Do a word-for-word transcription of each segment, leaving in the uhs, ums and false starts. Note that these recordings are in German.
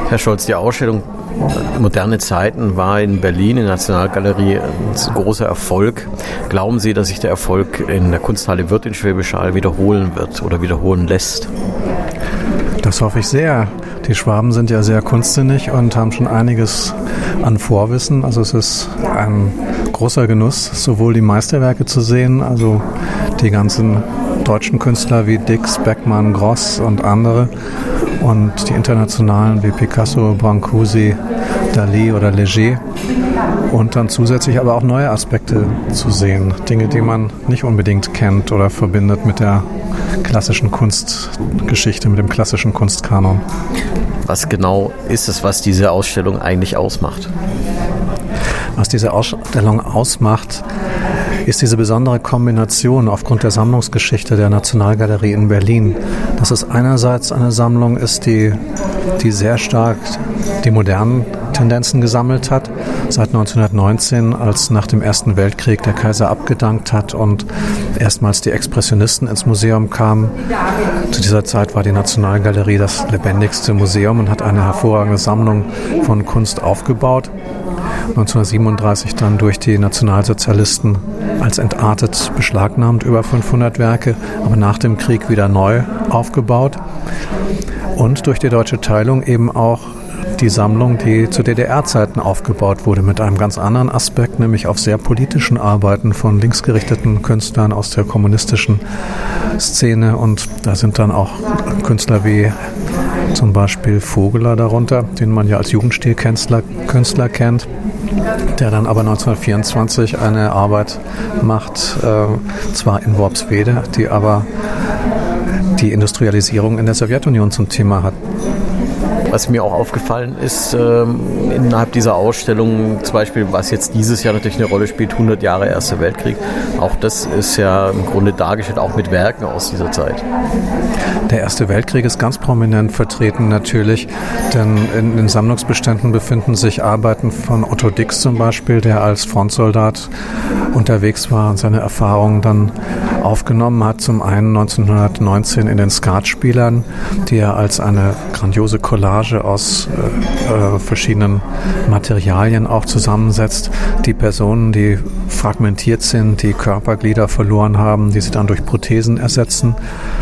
Herr Scholz, die Ausstellung Moderne Zeiten war in Berlin in der Nationalgalerie ein großer Erfolg. Glauben Sie, dass sich der Erfolg in der Kunsthalle Würth in Schwäbisch Hall wiederholen wird oder wiederholen lässt? Das hoffe ich sehr. Die Schwaben sind ja sehr kunstsinnig und haben schon einiges an Vorwissen. Also es ist ein großer Genuss, sowohl die Meisterwerke zu sehen, also die ganzen deutschen Künstler wie Dix, Beckmann, Gross und andere, und die internationalen wie Picasso, Brancusi, Dalí oder Léger, und dann zusätzlich aber auch neue Aspekte zu sehen, Dinge, die man nicht unbedingt kennt oder verbindet mit der klassischen Kunstgeschichte, mit dem klassischen Kunstkanon. Was genau ist es, was diese Ausstellung eigentlich ausmacht? Was diese Ausstellung ausmacht, ist diese besondere Kombination aufgrund der Sammlungsgeschichte der Nationalgalerie in Berlin. Dass es einerseits eine Sammlung ist, die, die sehr stark die modernen Tendenzen gesammelt hat, seit neunzehnhundertneunzehn, als nach dem Ersten Weltkrieg der Kaiser abgedankt hat und erstmals die Expressionisten ins Museum kamen. Zu dieser Zeit war die Nationalgalerie das lebendigste Museum und hat eine hervorragende Sammlung von Kunst aufgebaut. neunzehnhundertsiebenunddreißig dann durch die Nationalsozialisten als entartet beschlagnahmt, über fünfhundert Werke, aber nach dem Krieg wieder neu aufgebaut. Und durch die deutsche Teilung eben auch die Sammlung, die zu D D R-Zeiten aufgebaut wurde, mit einem ganz anderen Aspekt, nämlich auf sehr politischen Arbeiten von linksgerichteten Künstlern aus der kommunistischen Szene. Und da sind dann auch Künstler wie zum Beispiel Vogeler darunter, den man ja als Jugendstilkünstler Künstler kennt, der dann aber neunzehnhundertvierundzwanzig eine Arbeit macht, äh, zwar in Worpswede, die aber die Industrialisierung in der Sowjetunion zum Thema hat. Was mir auch aufgefallen ist, ähm, innerhalb dieser Ausstellung, zum Beispiel, was jetzt dieses Jahr natürlich eine Rolle spielt, hundert Jahre Erster Weltkrieg, auch das ist ja im Grunde dargestellt, auch mit Werken aus dieser Zeit. Der Erste Weltkrieg ist ganz prominent vertreten natürlich, denn in den Sammlungsbeständen befinden sich Arbeiten von Otto Dix zum Beispiel, der als Frontsoldat unterwegs war und seine Erfahrungen dann aufgenommen hat. Zum einen neunzehnhundertneunzehn in den Skatspielern, die er als eine grandiose Collage aus äh, äh, verschiedenen Materialien auch zusammensetzt. Die Personen, die fragmentiert sind, die Körperglieder verloren haben, die sie dann durch Prothesen ersetzen.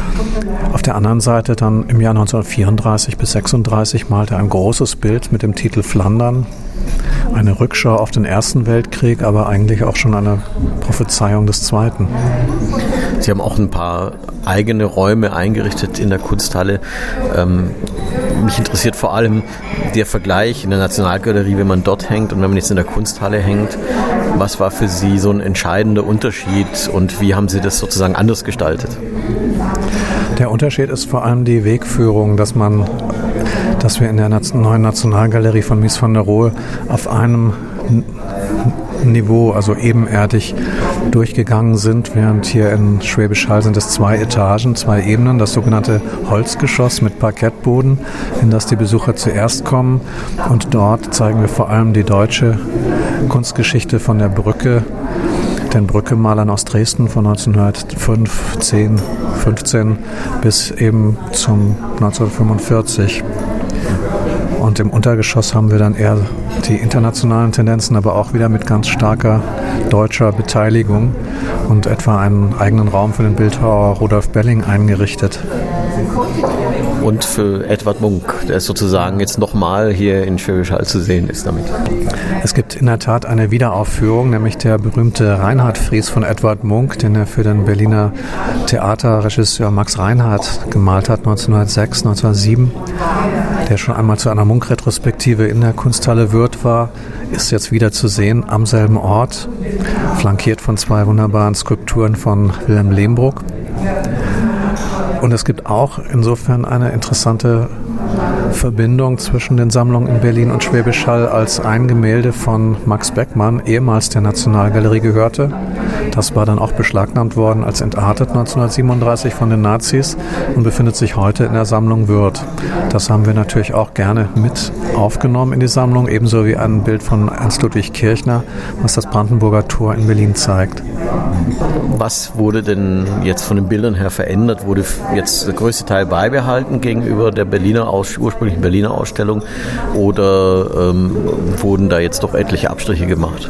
Auf der anderen Seite dann im Jahr neunzehnhundertvierunddreißig bis sechsunddreißig malte er ein großes Bild mit dem Titel Flandern. Eine Rückschau auf den Ersten Weltkrieg, aber eigentlich auch schon eine Prophezeiung des Zweiten. Sie haben auch ein paar eigene Räume eingerichtet in der Kunsthalle. Ähm, mich interessiert vor allem der Vergleich in der Nationalgalerie, wenn man dort hängt und wenn man jetzt in der Kunsthalle hängt. Was war für Sie so ein entscheidender Unterschied und wie haben Sie das sozusagen anders gestaltet? Der Unterschied ist vor allem die Wegführung, dass man, dass wir in der neuen Nationalgalerie von Mies van der Rohe auf einem Niveau, also ebenerdig durchgegangen sind, während hier in Schwäbisch Hall sind es zwei Etagen, zwei Ebenen, das sogenannte Holzgeschoss mit Parkettboden, in das die Besucher zuerst kommen, und dort zeigen wir vor allem die deutsche Kunstgeschichte von der Brücke, den Brückemalern aus Dresden von neunzehnhundertfünf, zehn, fünfzehn bis eben zum neunzehnhundertfünfundvierzig. Und im Untergeschoss haben wir dann eher die internationalen Tendenzen, aber auch wieder mit ganz starker deutscher Beteiligung und etwa einen eigenen Raum für den Bildhauer Rudolf Belling eingerichtet. Und für Edvard Munch, der sozusagen jetzt nochmal hier in Schwäbisch Hall zu sehen ist damit. Es gibt in der Tat eine Wiederaufführung, nämlich der berühmte Reinhardt-Fries von Edvard Munch, den er für den Berliner Theaterregisseur Max Reinhardt gemalt hat, neunzehnhundertsechs, neunzehnhundertsieben. Der schon einmal zu einer Munch-Retrospektive in der Kunsthalle Würth war, ist jetzt wieder zu sehen am selben Ort, flankiert von zwei wunderbaren Skulpturen von Wilhelm Lehmbruck. Und es gibt auch insofern eine interessante Verbindung zwischen den Sammlungen in Berlin und Schwäbisch Hall, als ein Gemälde von Max Beckmann, ehemals der Nationalgalerie gehörte, Das war dann auch beschlagnahmt worden als entartet neunzehnhundertsiebenunddreißig von den Nazis und befindet sich heute in der Sammlung Würth. Das haben wir natürlich auch gerne mit aufgenommen in die Sammlung, ebenso wie ein Bild von Ernst Ludwig Kirchner, was das Brandenburger Tor in Berlin zeigt. Was wurde denn jetzt von den Bildern her verändert? Wurde jetzt der größte Teil beibehalten gegenüber der Berliner Aus- ursprünglichen Berliner Ausstellung oder ähm, wurden da jetzt doch etliche Abstriche gemacht?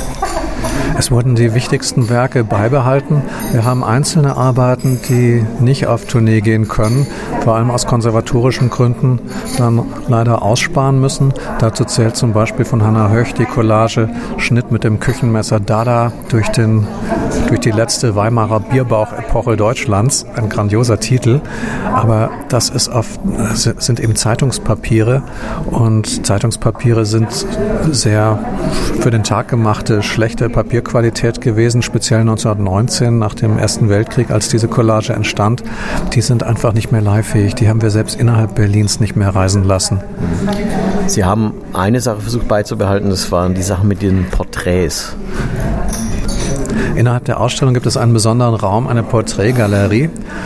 Es wurden die wichtigsten Werke beibehalten. Wir haben einzelne Arbeiten, die nicht auf Tournee gehen können, vor allem aus konservatorischen Gründen dann leider aussparen müssen. Dazu zählt zum Beispiel von Hannah Höch die Collage Schnitt mit dem Küchenmesser Dada durch, den, durch die letzte Weimarer Bierbauch-Epoche Deutschlands. Ein grandioser Titel, aber das ist auf, sind eben Zeitungspapiere und Zeitungspapiere sind sehr für den Tag gemachte, schlechte Papierqualität gewesen, speziell neunzehnhundertneunzehn nach dem Ersten Weltkrieg, als diese Collage entstand. Die sind einfach nicht mehr leihfähig. Die haben wir selbst innerhalb Berlins nicht mehr reisen lassen. Sie haben eine Sache versucht beizubehalten, das waren die Sachen mit den Porträts. Innerhalb der Ausstellung gibt es einen besonderen Raum, eine Porträtgalerie.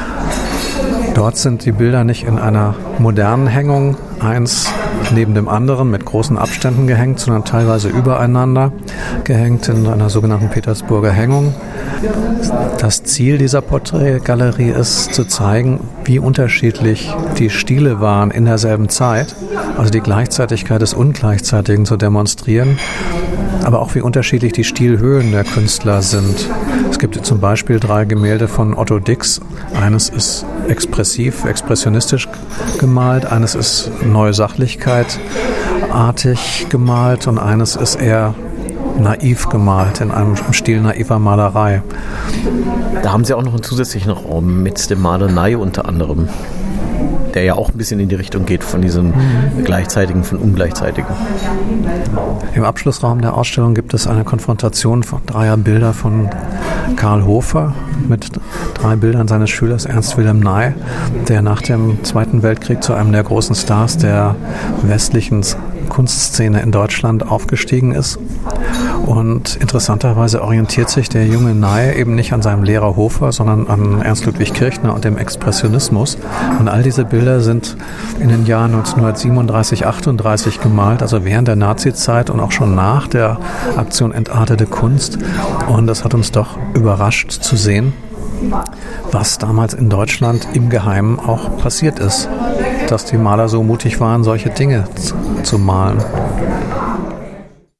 Dort sind die Bilder nicht in einer modernen Hängung, eins neben dem anderen mit großen Abständen gehängt, sondern teilweise übereinander gehängt in einer sogenannten Petersburger Hängung. Das Ziel dieser Porträtgalerie ist zu zeigen, wie unterschiedlich die Stile waren in derselben Zeit, also die Gleichzeitigkeit des Ungleichzeitigen zu demonstrieren, aber auch wie unterschiedlich die Stilhöhen der Künstler sind. Es gibt zum Beispiel drei Gemälde von Otto Dix. Eines ist expressiv, expressionistisch gemalt, eines ist Neue Sachlichkeit artig gemalt und eines ist eher naiv gemalt, in einem Stil naiver Malerei. Da haben Sie auch noch einen zusätzlichen Raum mit dem Maler Ney unter anderem, der ja auch ein bisschen in die Richtung geht von diesem mhm. gleichzeitigen, von ungleichzeitigen. Im Abschlussraum der Ausstellung gibt es eine Konfrontation von dreier Bilder von Karl Hofer mit drei Bildern seines Schülers Ernst Wilhelm Ney, der nach dem Zweiten Weltkrieg zu einem der großen Stars der westlichen Kunstszene in Deutschland aufgestiegen ist. Und interessanterweise orientiert sich der junge Ney eben nicht an seinem Lehrer Hofer, sondern an Ernst Ludwig Kirchner und dem Expressionismus. Und all diese Bilder sind in den Jahren neunzehnhundertsiebenunddreißig, achtunddreißig gemalt, also während der Nazizeit und auch schon nach der Aktion Entartete Kunst. Und das hat uns doch überrascht zu sehen, was damals in Deutschland im Geheimen auch passiert ist, dass die Maler so mutig waren, solche Dinge zu malen.